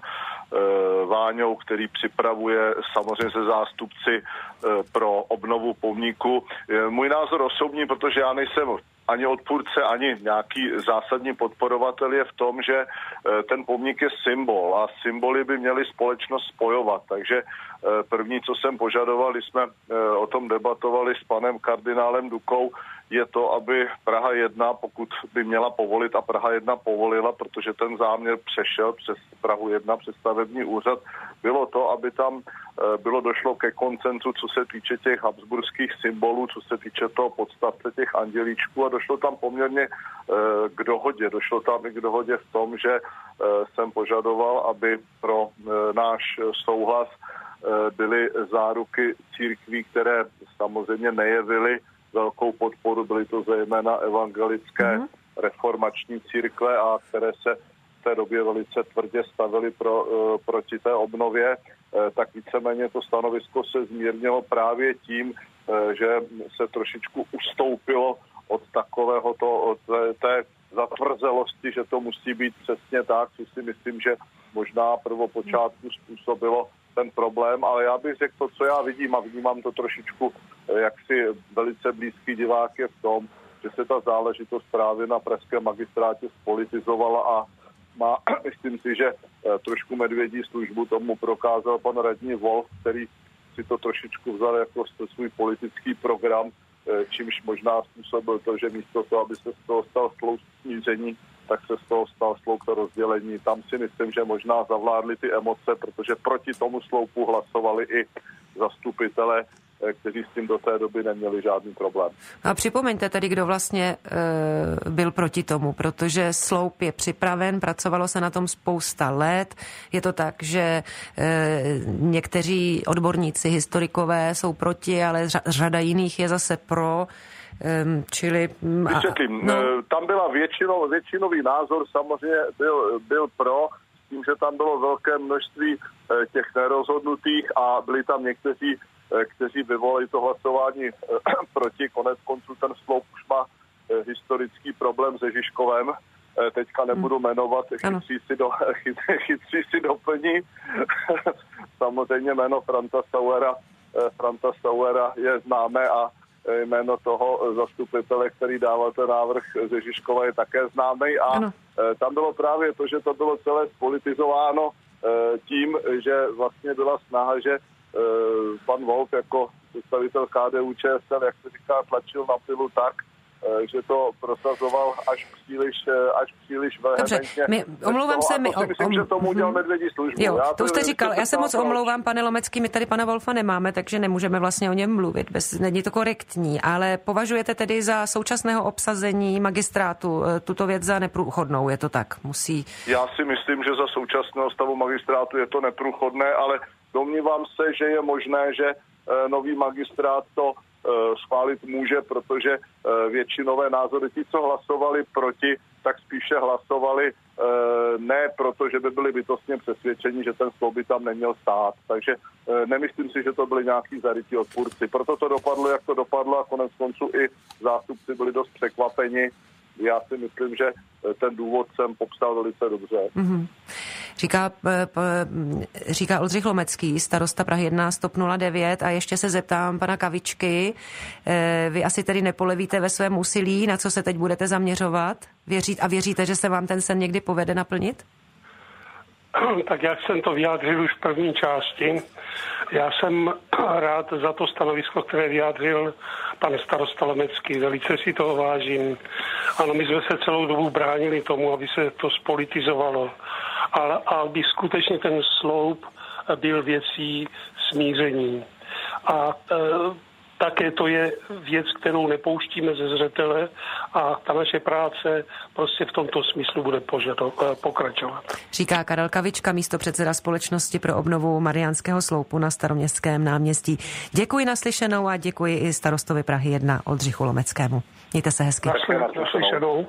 Váňou, který připravuje samozřejmě se zástupci pro obnovu pomníku. Můj názor osobní, protože já nejsem ani odpůrce, ani nějaký zásadní podporovatel, je v tom, že ten pomník je symbol a symboly by měly společnost spojovat. Takže první, co jsem požadoval, když jsme o tom debatovali s panem kardinálem Dukou, je to, aby Praha 1, pokud by měla povolit, a Praha 1 povolila, protože ten záměr přešel přes Prahu 1, přes stavební úřad, bylo to, aby tam došlo ke koncenzu, co se týče těch habsburských symbolů, co se týče toho podstavce těch andělíčků, a došlo tam poměrně k dohodě. Došlo tam i k dohodě v tom, že jsem požadoval, aby pro náš souhlas byly záruky církví, které samozřejmě nejevily velkou podporu, byly to zejména evangelické reformační církve, a které se v té době velice tvrdě stavily proti té obnově, tak víceméně to stanovisko se zmírnilo právě tím, že se trošičku ustoupilo od takového od té zatvrzelosti, že to musí být přesně tak, což si myslím, že možná prvopočátku způsobilo ten problém, ale já bych řekl to, co já vidím, a vnímám to trošičku jaksi velice blízký divák, je v tom, že se ta záležitost právě na pražském magistrátě spolitizovala a má, myslím si, že trošku medvědí službu tomu prokázal pan radní Wolf, který si to trošičku vzal jako svůj politický program, čímž možná způsobil to, že místo toho, aby se z toho stal sloup smíření, tak se z toho stal sloup rozdělení. Tam si myslím, že možná zavládly ty emoce, protože proti tomu sloupu hlasovali i zastupitelé, kteří s tím do té doby neměli žádný problém. A připomeňte tedy, kdo vlastně byl proti tomu, protože sloup je připraven, pracovalo se na tom spousta let. Je to tak, že někteří odborníci, historikové jsou proti, ale řada jiných je zase pro. Čili... Vysvětlím. Tam byla většinový názor, samozřejmě byl pro, s tím, že tam bylo velké množství těch nerozhodnutých a byli tam někteří, kteří vyvolali to hlasování proti. Konec konců ten sloup už má historický problém se Žižkovem. Teďka nebudu jmenovat, chytří si doplní. Samozřejmě jméno Franta Sauera je známé a jméno toho zastupitele, který dával ten návrh ze Žižkova, je také známý, a tam bylo právě to, že to bylo celé spolitizováno tím, že vlastně byla snaha, že pan Wolf jako představitel KDU-ČSL, jak se říká, tlačil na pilu tak, že to prosazoval až příliš vehementně. Omlouvám se. Myslím, že tomu udělal medvědí službu. Jo, to už jste říkal. Já se moc omlouvám, pane Lomecký, my tady pana Wolfa nemáme, takže nemůžeme vlastně o něm mluvit. Není to korektní, ale považujete tedy za současného obsazení magistrátu tuto věc za neprůchodnou, je to tak? Já si myslím, že za současného stavu magistrátu je to neprůchodné, ale domnívám se, že je možné, že nový magistrát to schválit může, protože většinové názory, ti, co hlasovali proti, tak spíše hlasovali ne proto, že by byli bytostně přesvědčeni, že ten sloup by tam neměl stát. Takže nemyslím si, že to byli nějaký zarytí odpůrci. Proto to dopadlo, jak to dopadlo, a konec konců i zástupci byli dost překvapeni. Já si myslím, že ten důvod jsem popsal velice dobře. Mm-hmm. Říká Oldřich Lomecký, starosta Prahy 1 TOP 09, a ještě se zeptám pana Kavičky. Vy asi tedy nepolevíte ve svém úsilí, na co se teď budete zaměřovat? Věříte, že se vám ten sen někdy povede naplnit? tak jak jsem to vyjádřil už v první části, já jsem rád za to stanovisko, které vyjádřil pan starosta Lemecký, velice si toho vážím. Ano, my jsme se celou dobu bránili tomu, aby se to spolitizovalo, ale aby skutečně ten sloup byl věcí smíření. A také to je věc, kterou nepouštíme ze zřetele a ta naše práce prostě v tomto smyslu bude pokračovat. Říká Karel Kavička, místopředseda Společnosti pro obnovu Mariánského sloupu na Staroměstském náměstí. Děkuji naslyšenou a děkuji i starostovi Prahy 1 Oldřichu Lomeckému. Mějte se hezky. Naslyšenou.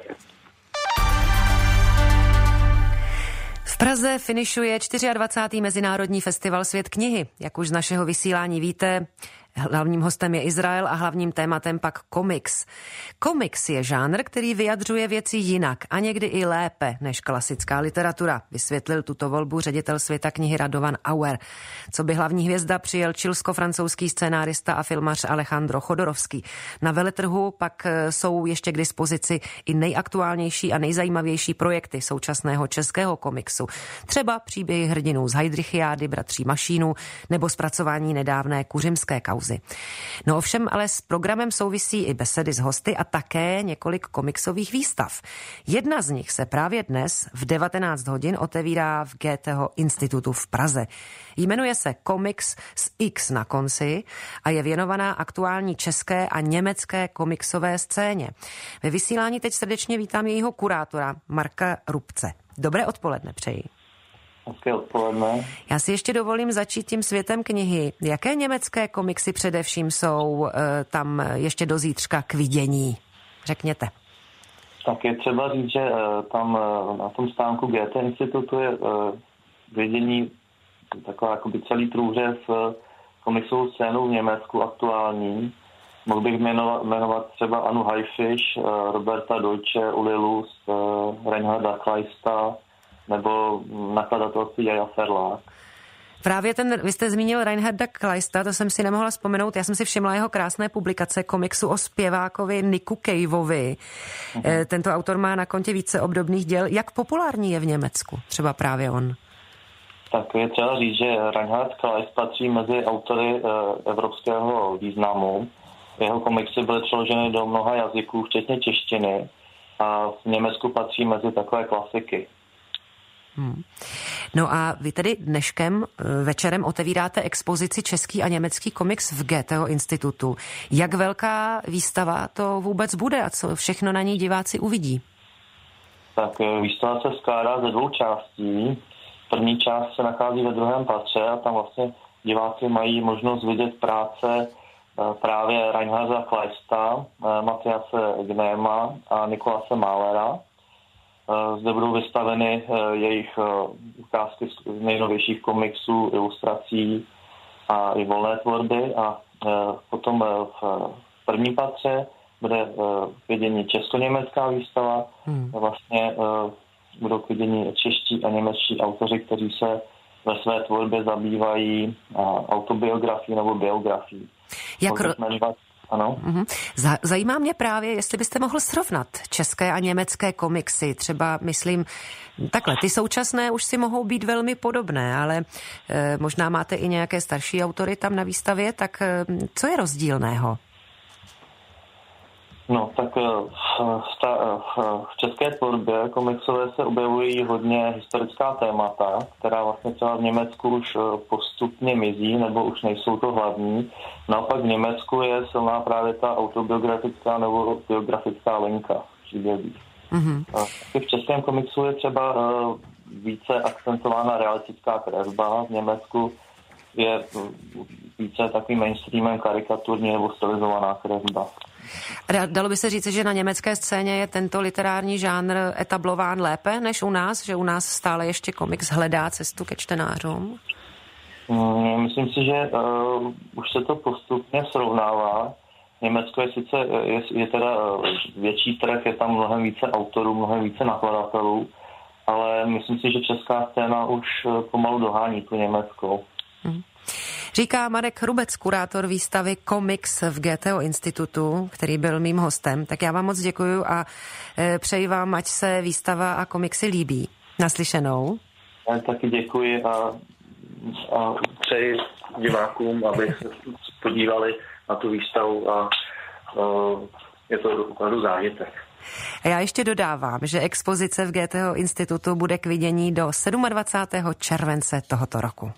V Praze finišuje 24. Mezinárodní festival Svět knihy. Jak už z našeho vysílání víte, hlavním hostem je Izrael a hlavním tématem pak komiks. Komiks je žánr, který vyjadřuje věci jinak a někdy i lépe než klasická literatura, vysvětlil tuto volbu ředitel Světa knihy Radovan Auer. Co by hlavní hvězda přijel čilsko-francouzský scénárista a filmař Alejandro Chodorovský. Na veletrhu pak jsou ještě k dispozici i nejaktuálnější a nejzajímavější projekty současného českého komiksu. Třeba příběhy hrdinů z Heydrichiády, Bratří Mašínů nebo zpracování nedávné kuřimské kauzy. No ovšem ale s programem souvisí i besedy s hosty a také několik komiksových výstav. Jedna z nich se právě dnes v 19 hodin otevírá v Goetheho institutu v Praze. Jmenuje se Komiks s X na konci a je věnovaná aktuální české a německé komiksové scéně. Ve vysílání teď srdečně vítám jejího kurátora Marka Rubce. Dobré odpoledne přeji. Hezké odpoledne. Já si ještě dovolím začít tím světem knihy. Jaké německé komiksy především jsou tam ještě do zítřka k vidění? Řekněte. Tak je třeba říct, že tam na tom stánku Goethe institutu je vidění taková jakoby celý průřez komiksovou scénu v Německu aktuální. Mohl bych jmenovat třeba Anu Haifisch, Roberta Deutsche, Uli Lust, Reinharda Kleista, nebo nakladatelství Jaja Verlag. Právě vy jste zmínil Reinharda Kleista, to jsem si nemohla vzpomenout. Já jsem si všimla jeho krásné publikace komiksu o zpěvákovi Nicku Caveovi. Tento autor má na kontě více obdobných děl. Jak populární je v Německu třeba právě on? Tak je třeba říct, že Reinhard Kleist patří mezi autory evropského významu. Jeho komiksy byly přeloženy do mnoha jazyků, včetně češtiny, a v Německu patří mezi takové klasiky. No a vy tedy dneškem večerem otevíráte expozici Český a německý komiks v Goetheho institutu. Jak velká výstava to vůbec bude a co všechno na ní diváci uvidí? Tak výstava se skládá ze 2 částí. První část se nachází ve 2. patře a tam vlastně diváci mají možnost vidět práce právě Reinharda Kleista, Matyase Gnema a Nikolase Mahlera. Zde budou vystaveny jejich ukázky z nejnovějších komiksů, ilustrací a i volné tvorby a potom v prvním patře bude k vidění česko-německá výstava. Vlastně budou k vidění čeští a němečtí autoři, kteří se ve své tvorbě zabývají autobiografií nebo biografií. Ano. Zajímá mě právě, jestli byste mohl srovnat české a německé komiksy. Třeba, myslím, takhle, ty současné už si mohou být velmi podobné, ale možná máte i nějaké starší autory tam na výstavě, tak co je rozdílného? No, tak v české tvorbě komiksové se objevují hodně historická témata, která vlastně třeba v Německu už postupně mizí, nebo už nejsou to hlavní. Naopak v Německu je silná právě ta autobiografická nebo biografická linka příběhů. V českém komiksu je třeba více akcentována realistická kresba, v Německu je více takovým mainstreamem karikaturní nebo stylizovaná kresba. Dalo by se říct, že na německé scéně je tento literární žánr etablován lépe než u nás? Že u nás stále ještě komiks hledá cestu ke čtenářům? Myslím si, že už se to postupně srovnává. Německo je sice je teda větší trh, je tam mnohem více autorů, mnohem více nakladatelů, ale myslím si, že česká scéna už pomalu dohání tu německou. Říká Marek Rubec, kurátor výstavy Komiks v Goetheho institutu, který byl mým hostem. Tak já vám moc děkuju a přeji vám, ať se výstava a komiksy líbí. Naslyšenou. Já taky děkuji a přeji divákům, aby se podívali na tu výstavu a je to opravdu zážitek. A já ještě dodávám, že expozice v Goetheho institutu bude k vidění do 27. července tohoto roku.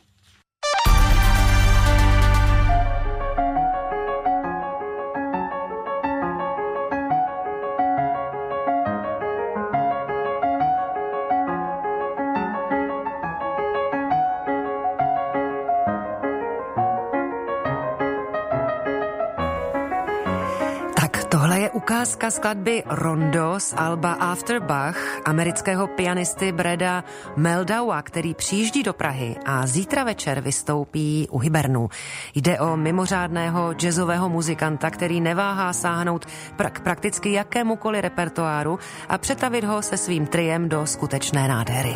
Tohle je ukázka skladby Rondo z alba After Bach amerického pianisty Breda Meldaua, který přijíždí do Prahy a zítra večer vystoupí u Hybernu. Jde o mimořádného jazzového muzikanta, který neváhá sáhnout k prakticky jakémukoliv repertoáru a přetavit ho se svým triem do skutečné nádhery.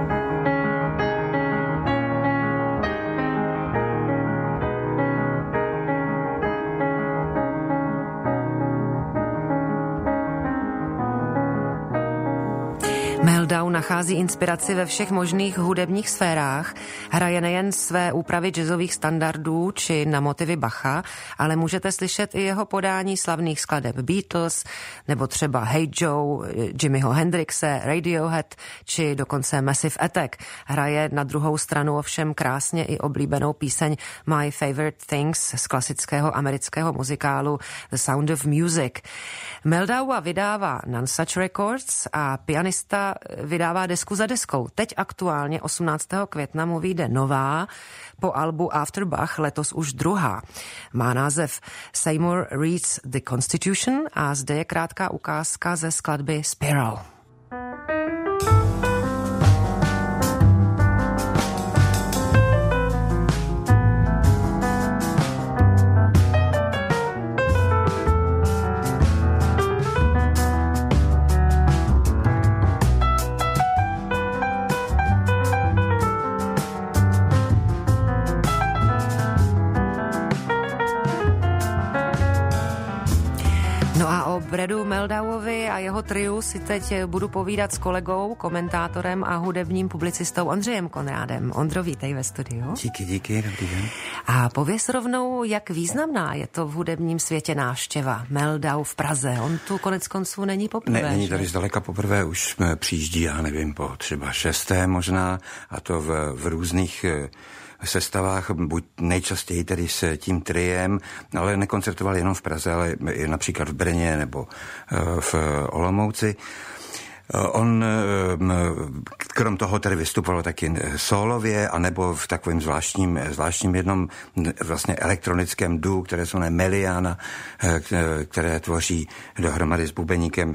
Meldau nachází inspiraci ve všech možných hudebních sférách, hraje nejen své úpravy jazzových standardů či na motivy Bacha, ale můžete slyšet i jeho podání slavných skladeb Beatles, nebo třeba Hey Joe, Jimiho Hendrixe, Radiohead, či dokonce Massive Attack. Hraje na druhou stranu ovšem krásně i oblíbenou píseň My Favorite Things z klasického amerického muzikálu The Sound of Music. Meldaua vydává Nonesuch Records a pianista vydává desku za deskou. Teď aktuálně 18. května mu vyjde nová, po albu After Bach letos už druhá. Má název Seymour Reads the Constitution a zde je krátká ukázka ze skladby Spiral. Bredu Meldauovi a jeho triu si teď budu povídat s kolegou, komentátorem a hudebním publicistou Ondřejem Konrádem. Ondro, vítej ve studiu. Díky, dobrý den. A pověz rovnou, jak významná je to v hudebním světě návštěva Meldau v Praze. On tu konec konců není poprvé. Ne, není tady zdaleka poprvé, už přijíždí, já nevím, po třeba 6. možná, a to v různých sestavách, buď nejčastěji tedy s tím triem, ale nekoncertoval jenom v Praze, ale i například v Brně nebo v Olomouci. On krom toho tedy vystupoval taky sólově, anebo v takovém zvláštním jednom vlastně elektronickém duo, které jsou Meliana, které tvoří dohromady s bubeníkem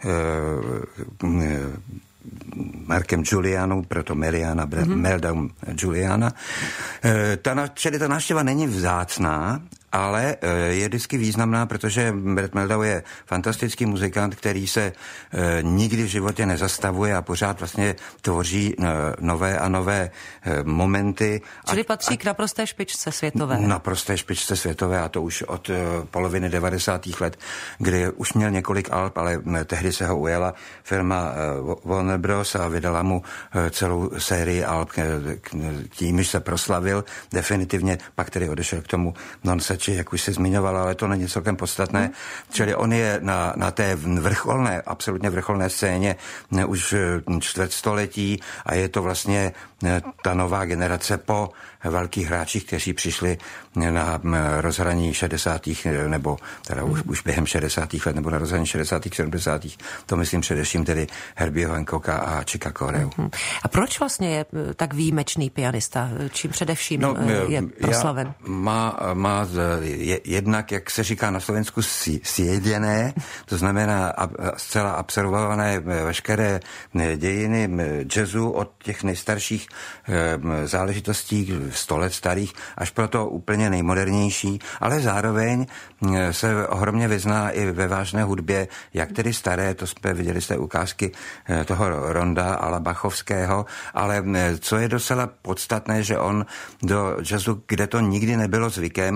Markem Giulianou, proto Meliana, Meldau Giuliana. Čili ta návštěva není vzácná, ale je vždycky významná, protože Brett Meldau je fantastický muzikant, který se nikdy v životě nezastavuje a pořád vlastně tvoří nové a nové momenty. Čili patří k naprosté špičce světové. Naprosté špičce světové, a to už od poloviny 90. let, kdy už měl několik alb, ale tehdy se ho ujela firma Warner Bros. A vydala mu celou sérii alb, tímž se proslavil definitivně, pak tedy odešel k tomu Nonesuch, jak už se zmiňovala, ale to není celkem podstatné. Čili on je na té absolutně vrcholné scéně už čtvrtstoletí a je to vlastně ta nová generace po velkých hráčích, kteří přišli na rozhraní 60. nebo teda už během 60. let, nebo na rozhraní 60. 70. To myslím především tedy Herbieho Hancocka a Chicka Coreu. A proč vlastně je tak výjimečný pianista? Čím především je proslaven? Má jednak, jak se říká na Slovensku, sjeděné, to znamená zcela absolvované veškeré dějiny jazzu od těch nejstarších záležitostí 100 let starých až pro to úplně nejmodernější, ale zároveň se ohromně vyzná i ve vážné hudbě, jak tedy staré, to jsme viděli z té ukázky toho Ronda a la Bachovského, ale co je docela podstatné, že on do jazzu, kde to nikdy nebylo zvykem, kde se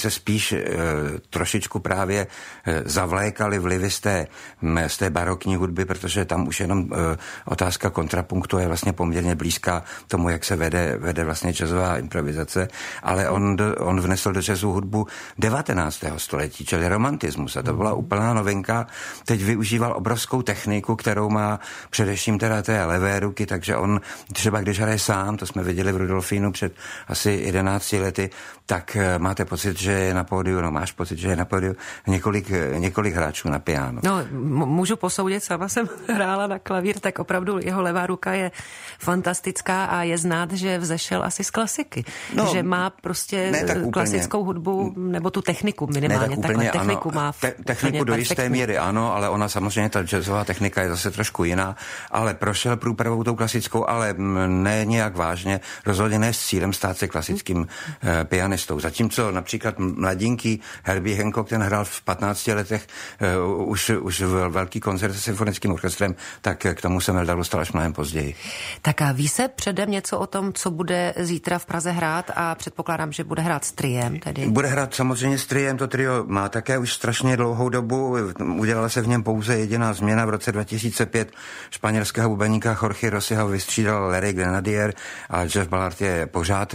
se spíš trošičku právě zavlékaly vlivy z té barokní hudby, protože tam už jenom otázka kontrapunktu je vlastně poměrně blízká tomu, jak se vede vlastně jazzová improvizace, ale on vnesl do jazzu hudbu 19. století, čili romantismus, a to byla úplná novinka. Teď využíval obrovskou techniku, kterou má především teda té levé ruky, takže on třeba když hraje sám, to jsme viděli v Rudolfínu před asi 11 lety, tak máte pocit, že je na pódiu, máš pocit, že je na pódiu několik hráčů na piano. No, můžu posoudit, sama jsem hrála na klavír, tak opravdu jeho levá ruka je fantastická a je znát, že vzešel asi z klasiky. No, že má prostě klasickou hudbu, nebo tu techniku minimálně. Techniku má techniku do jisté míry, ano, ale ona samozřejmě, ta jazzová technika je zase trošku jiná, ale prošel průpravou tou klasickou, ale ne nějak vážně, rozhodně ne s cílem stát se klasickým pianistou. Zatímco například mladinký Herbie Hancock, ten hrál v 15 letech už velký koncert se symfonickým orchestrem, tak k tomu se Meldau dostal až mnohem později. Tak a ví se předem něco o tom, co bude zítra v Praze hrát, a předpokládám, že bude hrát s triem tedy? Bude hrát samozřejmě s triem, to trio má také už strašně dlouhou dobu, udělala se v něm pouze jediná změna v roce 2005 španělského bubeníka Jorge Rossiho vystřídal Larry Grenadier a Jeff Ballard je pořád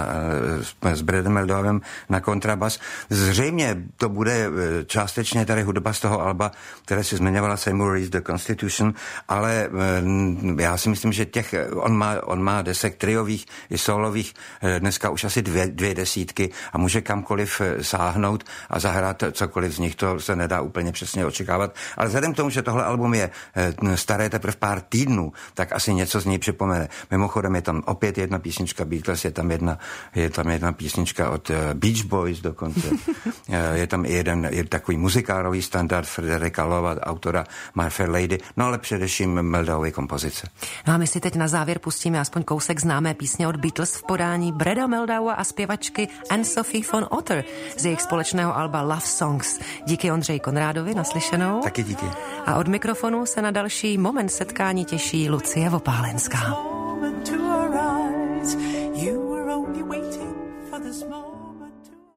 s Bradem Meldauem na kontrabas. Zřejmě to bude částečně tady hudba z toho alba, které si zmiňovala Seymour Reed's The Constitution, ale já si myslím, že on má desek triových i solových dneska už asi 20 a může kamkoliv sáhnout a zahrát cokoliv z nich, to se nedá úplně přesně očekávat. Ale vzhledem k tomu, že tohle album je staré teprve pár týdnů, tak asi něco z něj připomene. Mimochodem je tam opět jedna písnička Beatles, je tam jedna písnička od Beach Boys dokonce. Je tam i jeden takový muzikálový standard Frederika Lova, autora My Fair Lady, no ale především Meldauovy kompozice. No a my si teď na závěr pustíme aspoň kousek známé písně od Beatles v podání Brada Meldaua a zpěvačky Anne-Sophie von Otter z jejich společného alba Love Songs. Díky Ondřeji Konrádovi, naslyšenou. Taky díky. A od mikrofonu se na další moment setkání těší Lucie Vopálenská.